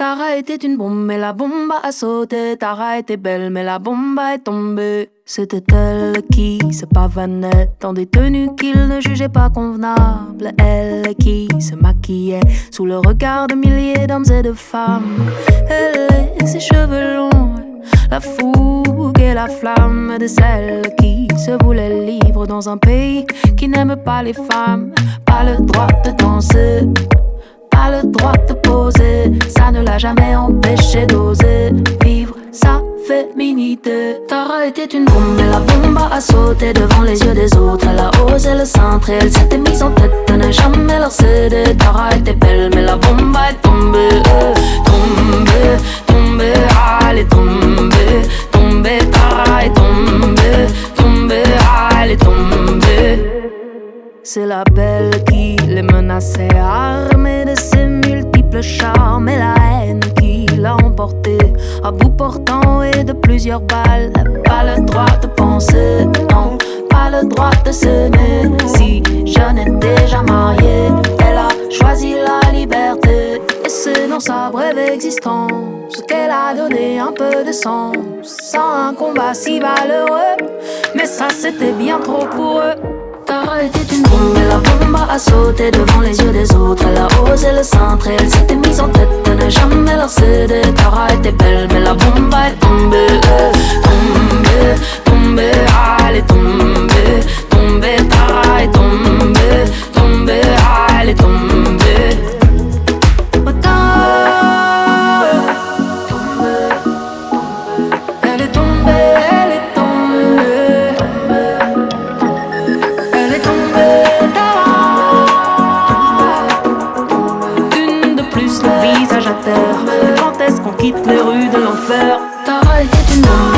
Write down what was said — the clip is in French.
Tara était une bombe, mais la bombe a sauté. Tara était belle, mais la bombe est tombée. C'était elle qui se pavanait dans des tenues qu'il ne jugeait pas convenables. Elle qui se maquillait sous le regard de milliers d'hommes et de femmes. Elle et ses cheveux longs, la fougue et la flamme de celle qui se voulait libre dans un pays qui n'aime pas les femmes. Pas le droit de danser, pas le droit de poser, ça ne l'a jamais empêché d'oser vivre sa féminité. Tara était une bombe et la bombe a sauté devant les yeux des autres. Elle a osé le centre et elle s'était mise en tête de ne jamais leur céder. Tara était belle mais la bombe est tombée, tombée, tombée, elle est tombée, tombée, Tara est tombée, tombée, elle est tombée. C'est la belle qui les menaçait, armée de ses multiples charmes, et la haine qui l'a emporté à bout portant et de plusieurs balles. Pas le droit de penser, non, pas le droit de s'aimer. Si jeune et déjà mariée, elle a choisi la liberté. Et c'est dans sa brève existence qu'elle a donné un peu de sens à un combat si valeureux. Mais ça c'était bien trop pour eux. Tara était une bombe et la bombe a sauté devant les yeux des autres. Elle a osé le centre et elle s'était mise en tête de ne jamais leur céder. Tara était belle mais la bombe est tombée, tombée, tombée, elle est tombée, tombée, Tara est tombée, tombée, elle est tombée. Quand est-ce qu'on quitte les rues de l'enfer? Tara était une bombe